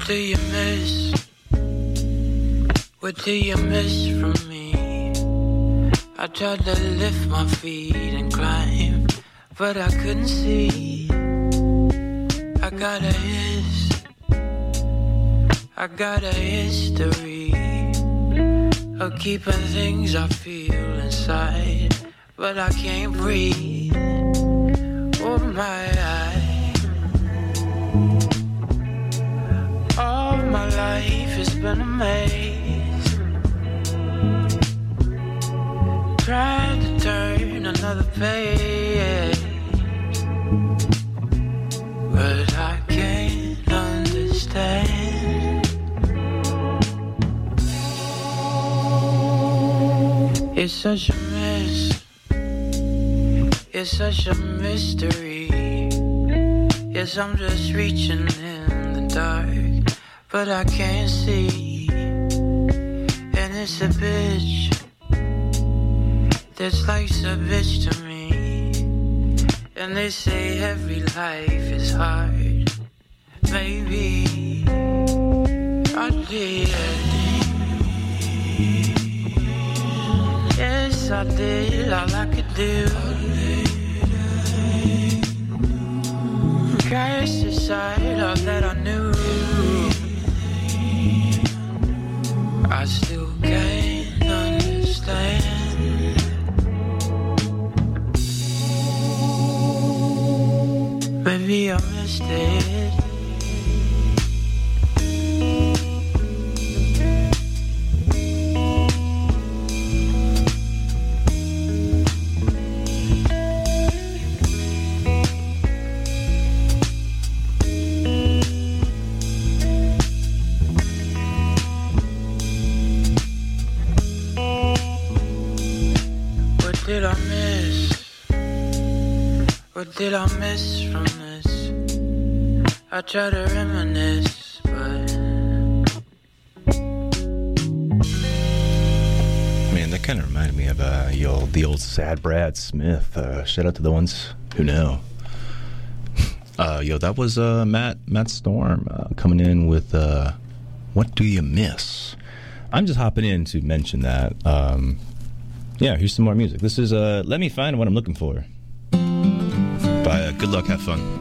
do you miss? What do you miss from me? I tried to lift my feet and climb, but I couldn't see. I got a history of keeping things I feel inside, but I can't breathe. Oh my eye. All my life has been a maze. Tried to turn another page, but I can't understand. It's such a mess. It's such a mystery. Yes, I'm just reaching in the dark, but I can't see. And it's a bitch that's life's a bitch to me. And they say every life is hard. Maybe I did. Yes, I did all I could do. Cast aside all that I knew. I still can't understand. Maybe I missed it. Did I miss? What did I miss from this? I try to reminisce, but man, that kind of reminded me of the old Sad Brad Smith. Shout out to the ones who know. That was Matt Storm coming in with "What Do You Miss?" I'm just hopping in to mention that. Yeah, here's some more music. This is Let Me Find What I'm Looking For by Good Luck, Have Fun.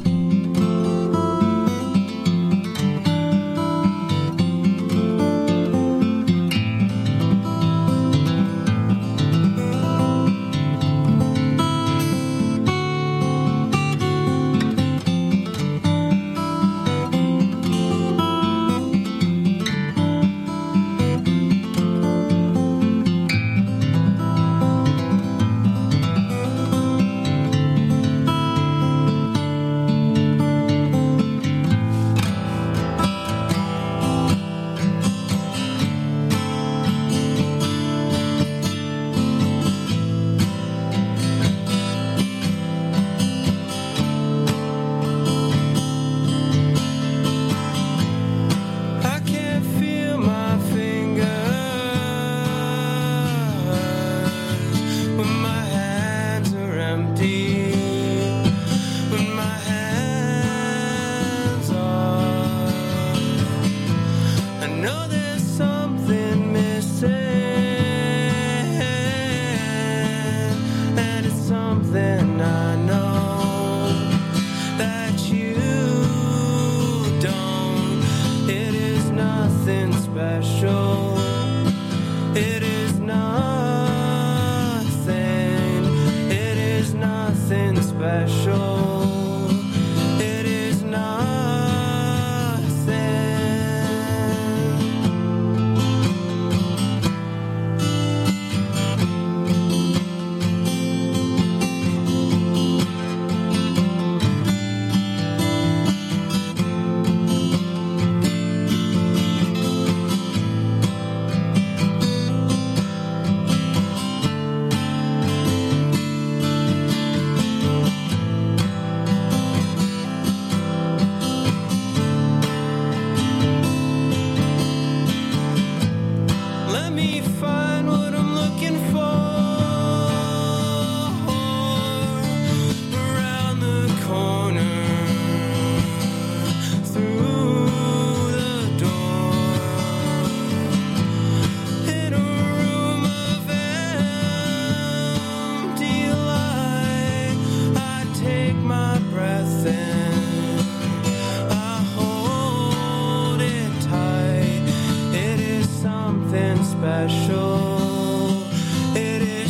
special. It is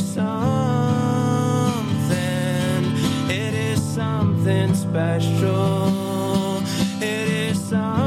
something special. It is something.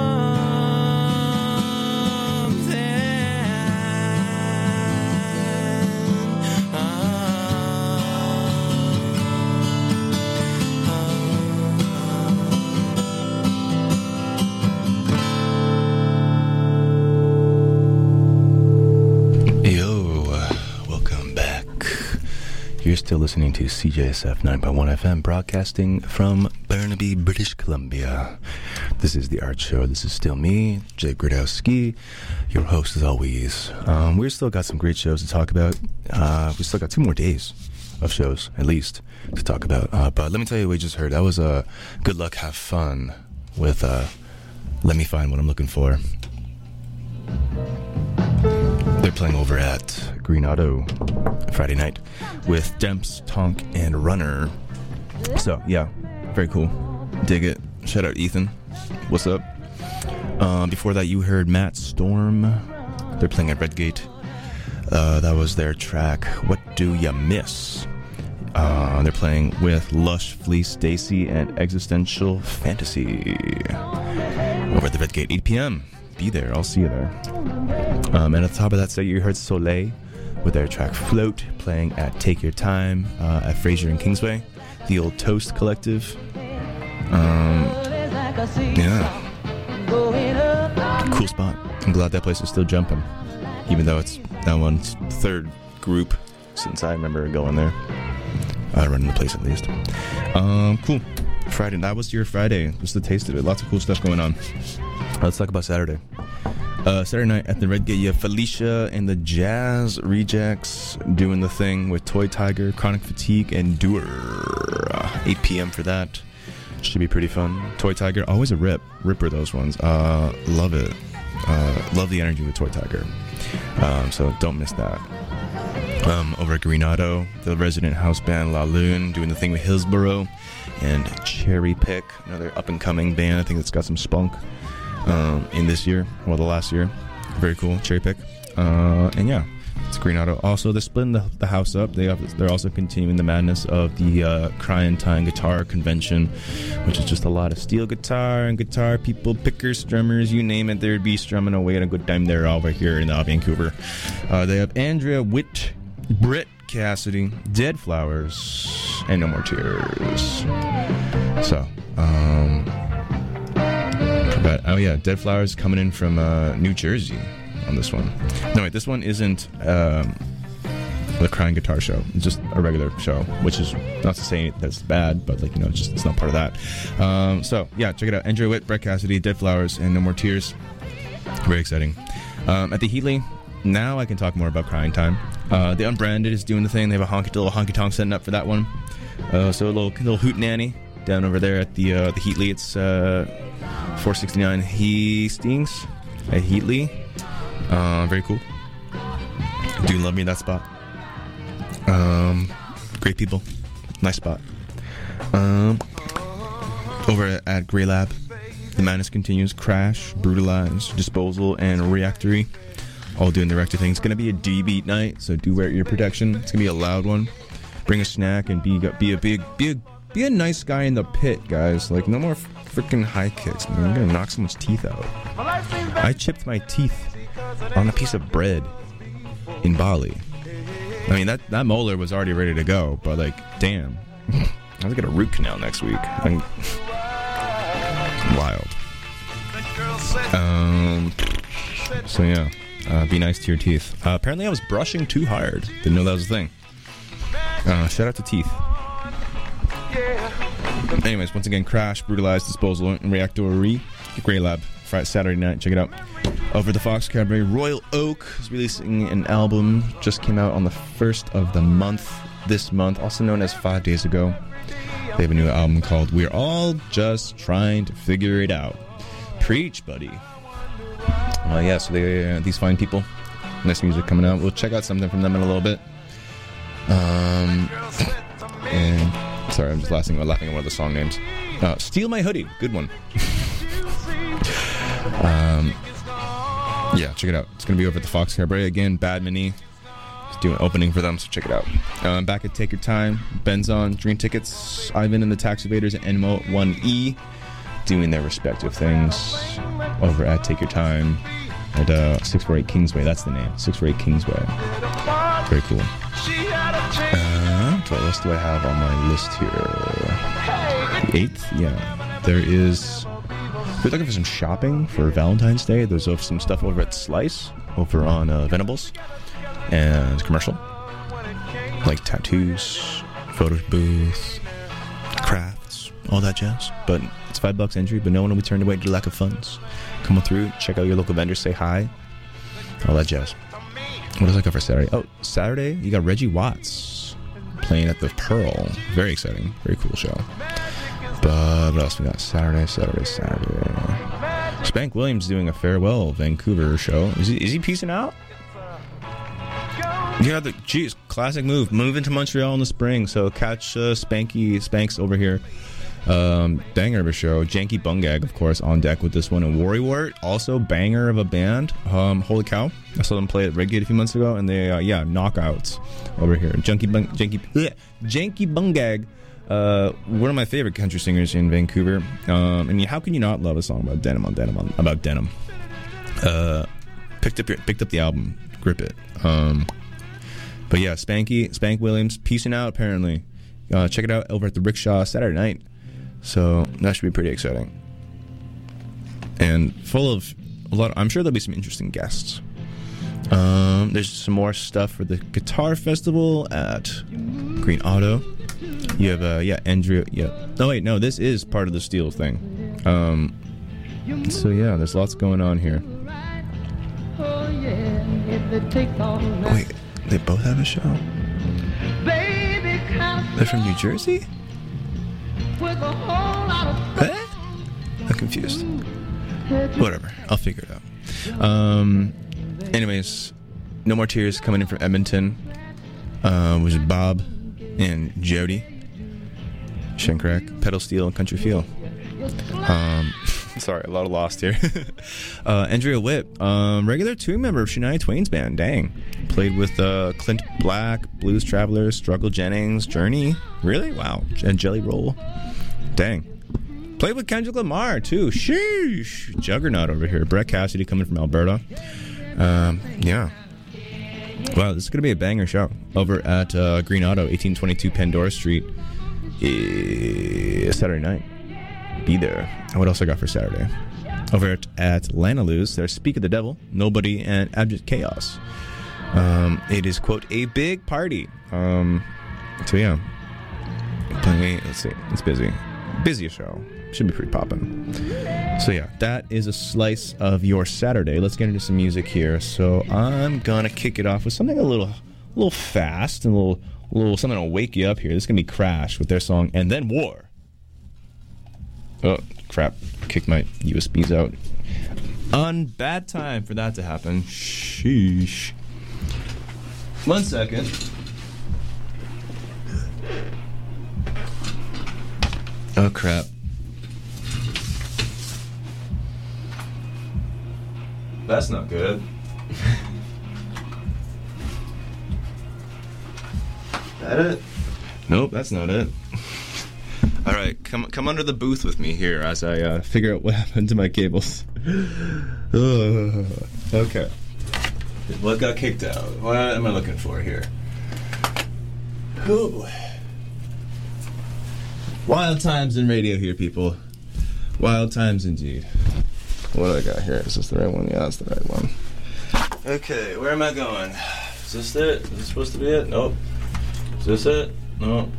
You're still listening to CJSF 9.1 FM, broadcasting from Burnaby, British Columbia. This is The Art Show. This is still me, Jay Gradowski, your host as always. We've still got some great shows to talk about. We still got 2 more days of shows, at least, to talk about. But let me tell you what we just heard. That was Good Luck, Have Fun with Let Me Find What I'm Looking For. They're playing over at Green Auto Friday night with Demps, Tonk, and Runner. So, yeah, very cool. Dig it. Shout out Ethan. What's up? Before that, you heard Matt Storm. They're playing at Redgate. That was their track, What Do Ya Miss? They're playing with Lush, Fleece, Stacy, and Existential Fantasy over at the Redgate, 8 p.m. Be there. I'll see you there. And at the top of that set, you heard Soleil with their track Float, playing at Take Your Time at Fraser and Kingsway, the old Toast Collective. Yeah. Cool spot. I'm glad that place is still jumping, even though it's that one's 3rd group since I remember going there. Running the place at least. Cool. Friday. That was your Friday. Just the taste of it. Lots of cool stuff going on. Let's talk about Saturday. Saturday night at the Redgate, you have Felicia and the Jazz Rejects doing the thing with Toy Tiger, Chronic Fatigue, and Doer. 8 p.m. for that. Should be pretty fun. Toy Tiger, always a ripper, those ones. Love it. Love the energy with Toy Tiger. So don't miss that. Over at Green Auto, the resident house band La Lune doing the thing with Hillsborough, and Cherry Pick, another up-and-coming band. I think it's got some spunk in this year, well, the last year. Very cool, Cherry Pick. And yeah, it's Green Auto. Also, they're splitting the house up. They're also continuing the madness of the Crying Time Guitar Convention, which is just a lot of steel guitar and guitar people, pickers, strummers, you name it. They'd be strumming away at a good time there over here in Vancouver. They have Andrea Witt, Britt Cassidy, Dead Flowers, and No More Tears. So, oh yeah, Dead Flowers coming in from New Jersey on this one. No, wait, this one isn't the Crying Guitar Show. It's just a regular show, which is not to say that's bad, but like, you know, it's not part of that. So yeah, check it out. Andrea Witt, Brett Cassidy, Dead Flowers, and No More Tears. Very exciting. At the Heatley, now I can talk more about Crying Time. The Unbranded is doing the thing. They have a little honky tonk setting up for that one. So a little hootenanny down over there at the Heatley. It's 469 Hastings at Heatley. Very cool. Do love me that spot. Great people. Nice spot. Over at Grey Lab, the madness continues. Crash, Brutalize, Disposal, and Reactory, all doing the Reactor thing. It's gonna be a D-beat night, so do wear ear protection. It's gonna be a loud one. Bring a snack and be a nice guy in the pit, guys. Like, no more freaking high kicks, man. I'm gonna knock someone's teeth out. I chipped my teeth on a piece of bread in Bali. I mean, that molar was already ready to go, but like, damn. I have to get a root canal next week. Wild. So yeah, be nice to your teeth. Apparently I was brushing too hard. Didn't know that was a thing. Shout out to teeth. Anyways, once again, Crash, Brutalize, Disposal, and Reactory, Grey Lab, Friday, Saturday night. Check it out. Over the Fox Cabaret, Royal Oak is releasing an album. Just came out on the 1st of the month, this month, also known as 5 days ago. They have a new album called We're All Just Trying to Figure It Out. Preach, buddy. Yeah, so these fine people. Nice music coming out. We'll check out something from them in a little bit. And sorry, I'm just laughing at one of the song names. Steal My Hoodie, good one. Yeah, check it out. It's going to be over at the Fox Cabaret again. Bad Mini is doing opening for them, so check it out. Back at Take Your Time, Benzon, Dream Tickets, Ivan and the Tax Evaders, and Enmo 1E doing their respective things over at Take Your Time at 648 Kingsway. That's the name, 648 Kingsway. Very cool. What else do I have on my list here? The 8th? Yeah. There is... If you're looking for some shopping for Valentine's Day, there's some stuff over at Slice, over on Venables, and commercial. Like tattoos, photo booth, crafts, all that jazz. But it's $5 entry, but no one will be turned away due to lack of funds. Come on through, check out your local vendors, say hi, all that jazz. What else I got for Saturday? Oh, Saturday, you got Reggie Watts playing at the Pearl. Very exciting. Very cool show. But what else we got? Saturday. Spank Williams doing a farewell Vancouver show. Is he peacing out? Yeah, classic move. Move into Montreal in the spring. So catch Spanks over here. Banger of a show. Janky Bungag, of course, on deck with this one. And Worrywart, also banger of a band. Holy cow. I saw them play at Redgate a few months ago, and they, knockouts over here. Janky Bungag, one of my favorite country singers in Vancouver. I mean, how can you not love a song about denim? Picked up the album, Grip It. But yeah, Spank Williams, peacing out apparently. Check it out over at the Rickshaw Saturday night. So that should be pretty exciting. And full of I'm sure there'll be some interesting guests. There's some more stuff for the Guitar Festival at Green Auto. You have Andrea. Yeah. Oh wait, no, this is part of the Steel thing. So yeah, there's lots going on here. Wait, they both have a show? They're from New Jersey? What? I'm confused. Whatever, I'll figure it out. Anyways, No More Tears coming in from Edmonton. Which is Bob and Jody Shankrack, Pedal Steel, and Country Feel. Sorry, a lot of lost here. Andrea Witt, regular touring member of Shania Twain's band. Dang. Played with Clint Black, Blues Travelers, Struggle Jennings, Journey. Really? Wow. And Jelly Roll. Dang. Played with Kendrick Lamar, too. Sheesh. Juggernaut over here. Brett Cassidy coming from Alberta. Yeah. Wow, this is going to be a banger show over at Green Auto, 1822 Pandora Street, Saturday night. Be there. And what else I got for Saturday? Over at Lanaloo's, there's Speak of the Devil, Nobody, and Abject Chaos. It is, quote, a big party. So yeah. Let's see. It's busy. Busy show. Should be pretty poppin'. So yeah, that is a slice of your Saturday. Let's get into some music here. So I'm gonna kick it off with something a little fast and a little something that'll wake you up here. This is gonna be Crash with their song And Then War. Oh crap! Kicked my USBs out. On bad time for that to happen. Sheesh. 1 second. Oh crap. That's not good. That it? Nope, that's not it. All right, come under the booth with me here as I figure out what happened to my cables. Okay. What got kicked out? What am I looking for here? Ooh. Wild times in radio here, people. Wild times indeed. What do I got here? Is this the right one? Yeah, that's the right one. Okay, where am I going? Is this it? Is this supposed to be it? Nope. Is this it? No.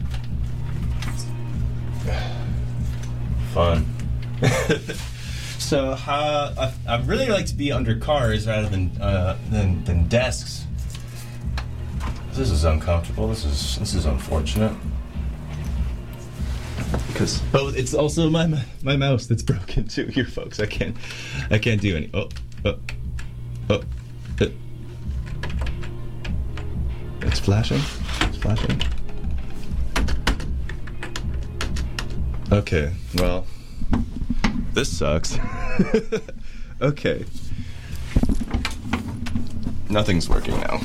Fun. So, I really like to be under cars rather than desks. This is uncomfortable. This is unfortunate. Because it's also my mouse that's broken too here, folks. I can't do any. It's flashing. Okay, well, this sucks. Okay. Nothing's working now.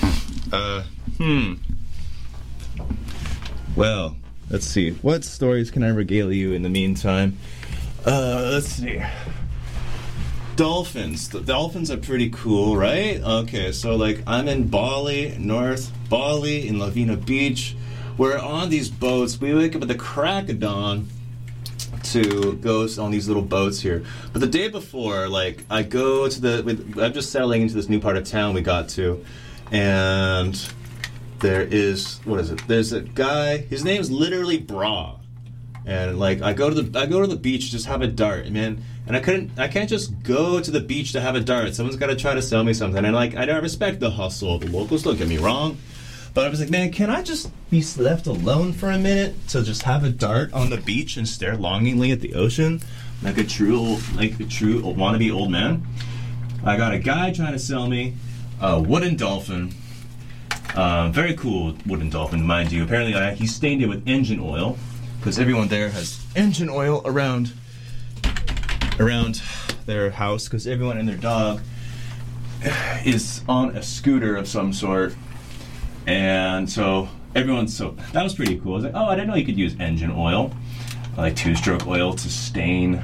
Well, let's see. What stories can I regale you in the meantime? Let's see. Dolphins. The dolphins are pretty cool, right? Okay, so like I'm in Bali, North Bali, in Lavina Beach. We're on these boats. We wake up at the crack of dawn to go on these little boats here. But the day before, like, I go to I'm just settling into this new part of town we got to, and there is, what is it? There's a guy, his name is literally Bra. And like I go to the beach, just have a dart, man. And I can't just go to the beach to have a dart. Someone's got to try to sell me something. And like I don't respect the hustle of the locals, don't get me wrong. But I was like, man, can I just be left alone for a minute to just have a dart on the beach and stare longingly at the ocean like a true wannabe old man? I got a guy trying to sell me a wooden dolphin. Very cool wooden dolphin, mind you. Apparently he stained it with engine oil, because everyone there has engine oil around their house, because everyone and their dog is on a scooter of some sort. And so that was pretty cool. I was like, oh, I didn't know you could use engine oil, like 2-stroke oil, to stain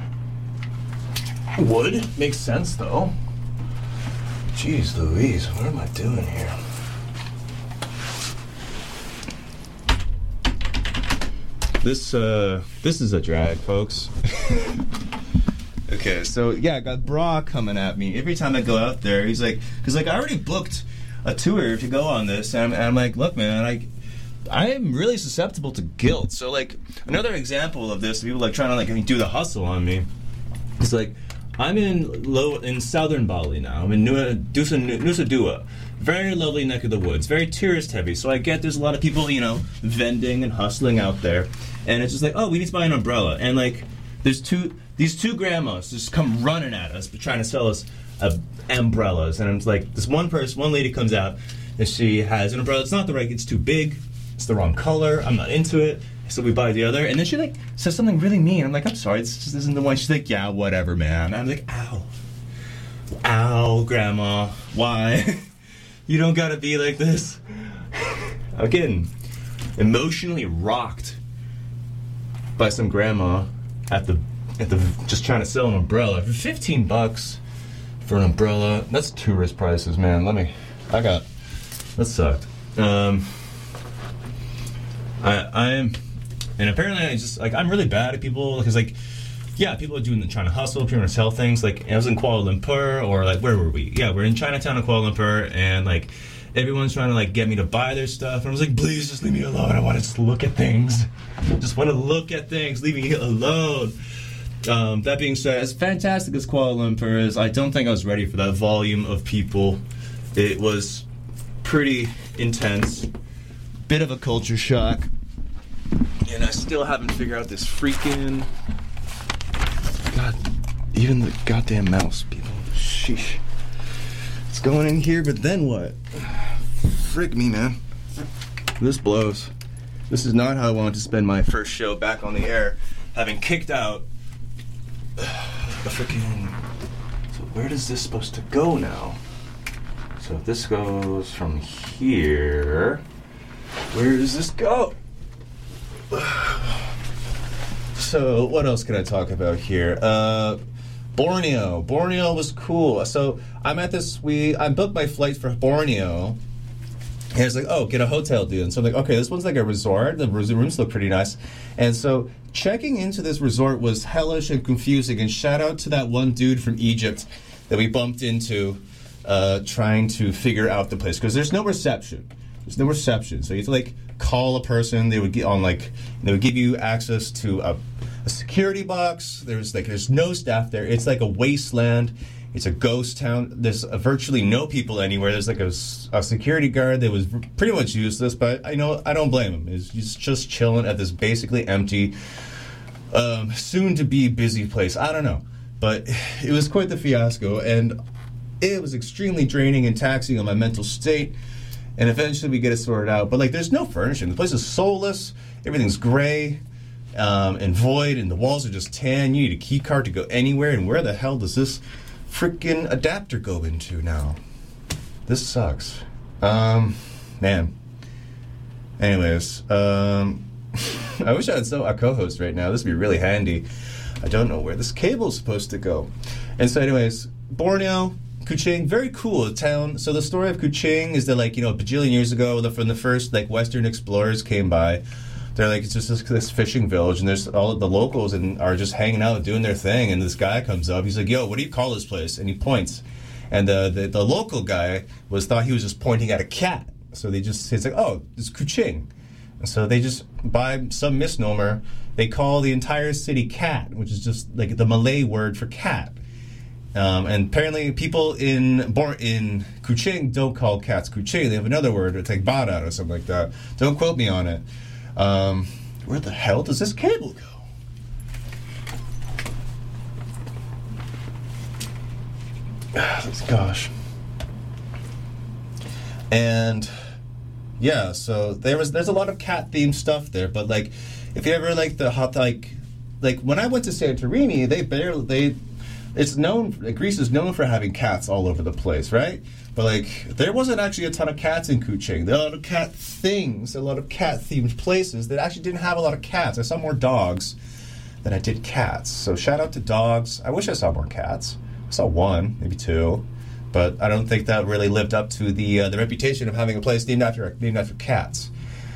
wood. Makes sense though. Jeez Louise, what am I doing here? This is a drag, folks. Okay, so yeah, I got Bra coming at me every time I go out there. He's like, because like I already booked a tour to go on this, and I'm like, look, man, I am really susceptible to guilt. So like another example of this, people like trying to like do the hustle on me. It's like I'm in southern Bali now. I'm in Nusa Dua. Very lovely neck of the woods, very tourist heavy. So I get there's a lot of people, vending and hustling out there. And it's just like, oh, we need to buy an umbrella. And like, these two grandmas just come running at us, trying to sell us umbrellas. And I'm like, this one lady comes out, and she has an umbrella. It's too big. It's the wrong color. I'm not into it. So we buy the other. And then she like says something really mean. I'm like, I'm sorry, this just isn't the one. She's like, yeah, whatever, man. I'm like, ow, grandma, why? You don't gotta be like this. I'm getting emotionally rocked by some grandma at the just trying to sell an umbrella for $15 for an umbrella. That's tourist prices, man. That sucked. And apparently I just like I'm really bad at people, because like, yeah, people are trying to hustle, trying to sell things. Like I was in Kuala Lumpur, or like where were we? Yeah, we're in Chinatown in Kuala Lumpur, and like everyone's trying to like get me to buy their stuff, and I was like, please just leave me alone. I want to just look at things. Just want to look at things. Leave me alone. That being said, as fantastic as Kuala Lumpur is, I don't think I was ready for that volume of people. It was pretty intense. Bit of a culture shock. And I still haven't figured out this freaking... God, even the goddamn mouse, people. Sheesh. It's going in here, but then what? Frick me, man. This blows. This is not how I wanted to spend my first show back on the air, having kicked out a freaking... So where is this supposed to go now? So if this goes from here, where does this go? So what else can I talk about here? Borneo. Borneo was cool. So I'm at this. I booked my flight for Borneo. And it's like, oh, get a hotel, dude. And so I'm like, okay, this one's like a resort. The rooms look pretty nice. And so checking into this resort was hellish and confusing. And shout out to that one dude from Egypt that we bumped into trying to figure out the place, because there's no reception. There's no reception. So you have to like call a person. They would give you access to a security box. There's no staff there. It's like a wasteland. It's a ghost town. There's virtually no people anywhere. There's like a security guard that was pretty much useless, but I don't blame him. He's just chilling at this basically empty, soon to be busy place. I don't know, but it was quite the fiasco, and it was extremely draining and taxing on my mental state. And eventually we get it sorted out. But like, there's no furnishing. The place is soulless. Everything's gray and void, and the walls are just tan. You need a key card to go anywhere. And where the hell does this freaking adapter go into now? This sucks. Man. Anyways, I wish I had a co-host right now. This would be really handy. I don't know where this cable's supposed to go. And so anyways, Borneo, Kuching, very cool town. So the story of Kuching is that, like, a bajillion years ago, when the first, like, Western explorers came by, they're like, it's just this fishing village, and there's all of the locals and are just hanging out doing their thing, and this guy comes up, he's like, yo, what do you call this place? And he points. And the local guy thought he was just pointing at a cat. So he's like, oh, it's Kuching. And so they just, by some misnomer, they call the entire city Cat, which is just like the Malay word for cat. And apparently people in Kuching don't call cats Kuching. They have another word, it's like Badat or something like that. Don't quote me on it. Where the hell does this cable go? Gosh. And yeah, so there's a lot of cat themed stuff there, but like if you ever like the hot like when I went to Santorini, Greece is known for having cats all over the place, right? But like there wasn't actually a ton of cats in Kuching. There are a lot of cat things, a lot of cat themed places that actually didn't have a lot of cats. I saw more dogs than I did cats. So shout out to dogs. I wish I saw more cats. I saw one, maybe two, but I don't think that really lived up to the reputation of having a place named after cats.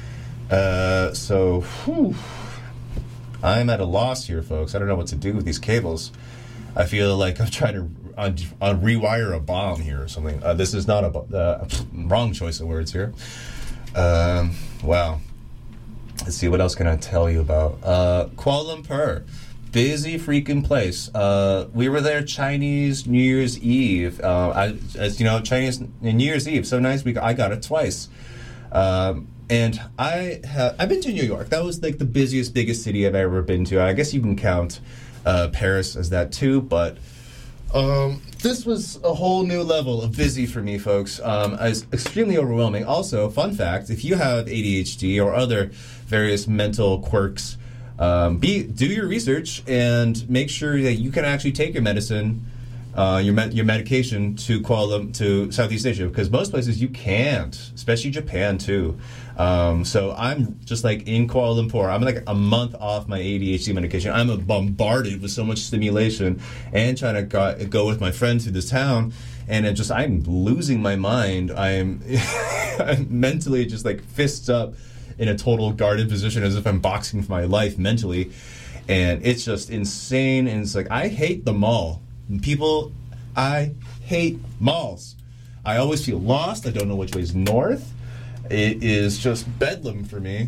I'm at a loss here, folks. I don't know what to do with these cables. I feel like I'm trying to rewire a bomb here or something. This is not a wrong choice of words here. Wow. Let's see, what else can I tell you about? Kuala Lumpur. Busy freaking place. We were there Chinese New Year's Eve. As you know, Chinese New Year's Eve. So nice. I got it twice. And I've been to New York. That was like the biggest city I've ever been to. I guess you can count Paris as that too. But this was a whole new level of busy for me, folks. It's extremely overwhelming. Also, fun fact: if you have ADHD or other various mental quirks, do your research and make sure that you can actually take your medicine, your medication to Southeast Asia, because most places you can't, especially Japan too. So I'm just like in Kuala Lumpur. I'm like a month off my ADHD medication. I'm bombarded with so much stimulation and trying to go with my friends through this town, and I'm losing my mind. I'm mentally just like fists up in a total guarded position as if I'm boxing for my life mentally. And it's just insane. And it's like, I hate the mall. I hate malls. I always feel lost. I don't know which way is north. It is just bedlam for me.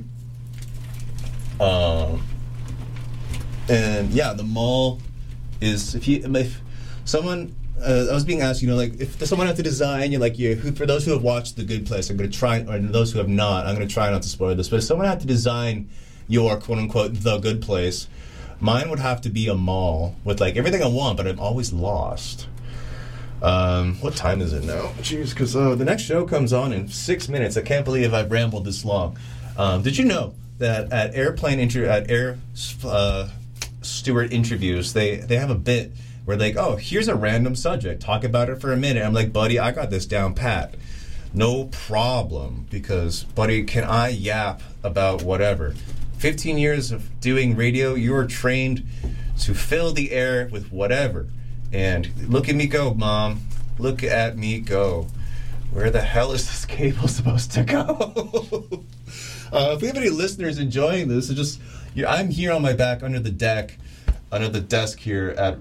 And yeah, the mall is, if someone, I was being asked, if someone had to design, for those who have watched The Good Place, I'm going to try, or those who have not, I'm going to try not to spoil this, but if someone had to design your quote-unquote The Good Place, mine would have to be a mall with everything I want, but I'm always lost. What time is it now? Jeez, because the next show comes on in 6 minutes. I can't believe I've rambled this long. Did you know that at Air Steward interviews, they have a bit where here's a random subject, talk about it for a minute. I'm like, buddy, I got this down pat. No problem, because, buddy, can I yap about whatever? 15 years of doing radio, you are trained to fill the air with whatever. And look at me go, Mom. Look at me go. Where the hell is this cable supposed to go? If we have any listeners enjoying this, I'm here on my back under the desk here at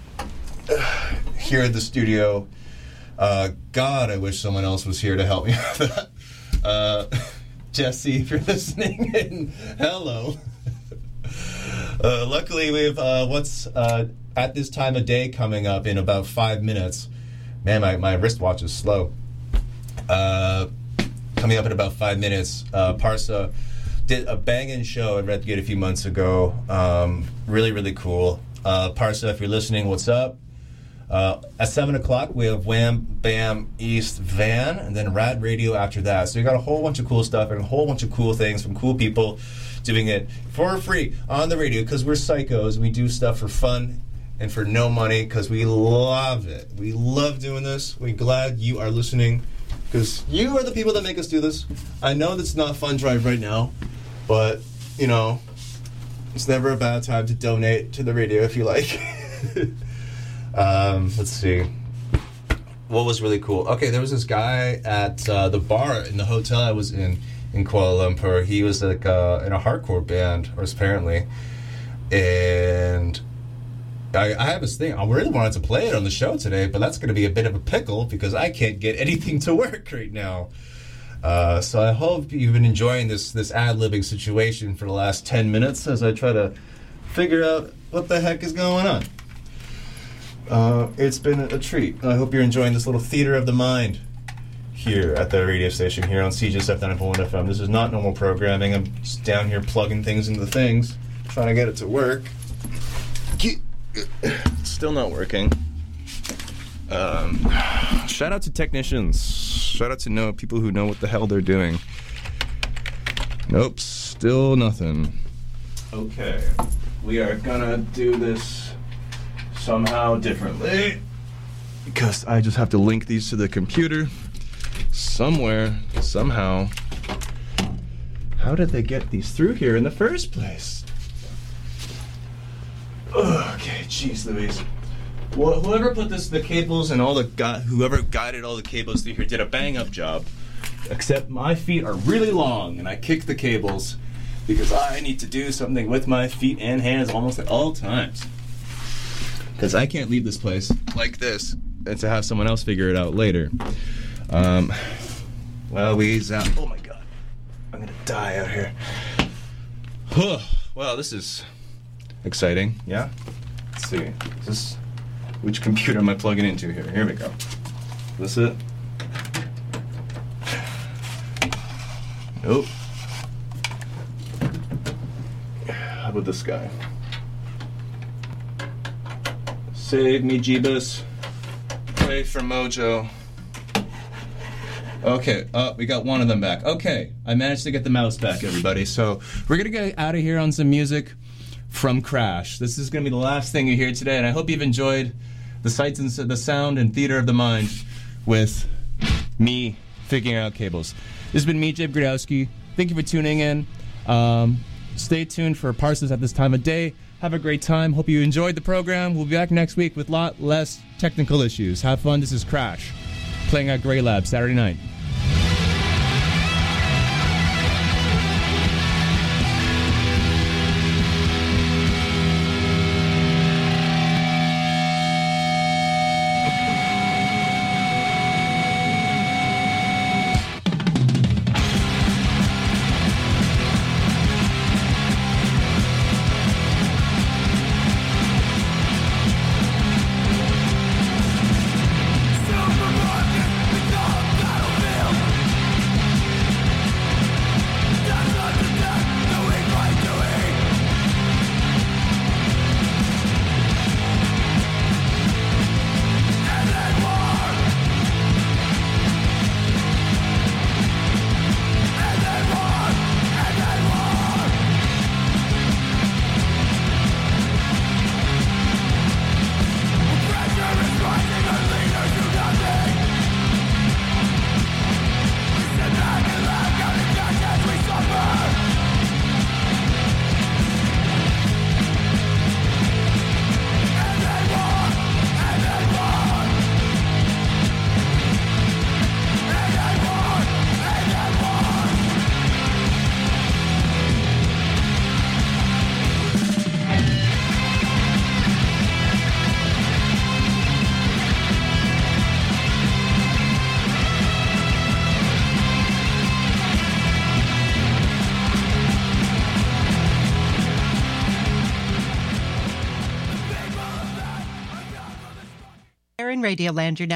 the studio. God, I wish someone else was here to help me with that. Jesse, if you're listening, and hello. Luckily, we have what's at this time of day coming up in about 5 minutes. Man, my wristwatch is slow. Coming up in about 5 minutes, Parsa did a banging show at Redgate a few months ago. Really, really cool. Parsa, if you're listening, what's up? At 7 o'clock, we have Wham Bam East Van, and then Rad Radio after that. So you got a whole bunch of cool stuff and a whole bunch of cool things from cool people doing it for free on the radio, because we're psychos and we do stuff for fun and for no money, because we love it. We love doing this. We're glad you are listening because you are the people that make us do this. I know that's not Fund Drive right now, but, you know, it's never a bad time to donate to the radio if you like. Let's see. What was really cool? Okay, there was this guy at the bar in the hotel I was in Kuala Lumpur. He was like in a hardcore band, or apparently, and I have this thing. I really wanted to play it on the show today, but that's going to be a bit of a pickle because I can't get anything to work right now. So I hope you've been enjoying this ad-libbing situation for the last 10 minutes as I try to figure out what the heck is going on. It's been a treat. I hope you're enjoying this little theater of the mind here at the radio station here on CJSF 9.1 FM. This is not normal programming. I'm just down here plugging things into things, trying to get it to work. Still not working. Shout out to technicians. Shout out to people who know what the hell they're doing. Nope, still nothing. Okay, we are gonna do this somehow differently because I just have to link these to the computer somewhere, somehow. How did they get these through here in the first place? Okay, jeez Louise. Well, whoever put the cables and whoever guided all the cables through here did a bang-up job. Except my feet are really long, and I kick the cables because I need to do something with my feet and hands almost at all times. Because I can't leave this place like this and to have someone else figure it out later. Well, oh my god, I'm gonna die out here. Well, this is exciting. Yeah. Let's see. Which computer am I plugging into here? Here we go. Is this it? Nope. How about this guy? Save me, Jeebus. Play for Mojo. Okay, we got one of them back. Okay, I managed to get the mouse back, everybody. So we're going to get out of here on some music from Crash. This is going to be the last thing you hear today, and I hope you've enjoyed the sights and the sound and theater of the mind with me figuring out cables. This has been me, Jib Gradowski. Thank you for tuning in. Stay tuned for Parsons at this time of day. Have a great time. Hope you enjoyed the program. We'll be back next week with a lot less technical issues. Have fun. This is Crash, playing at Grey Lab Saturday night. Radio Land, you're now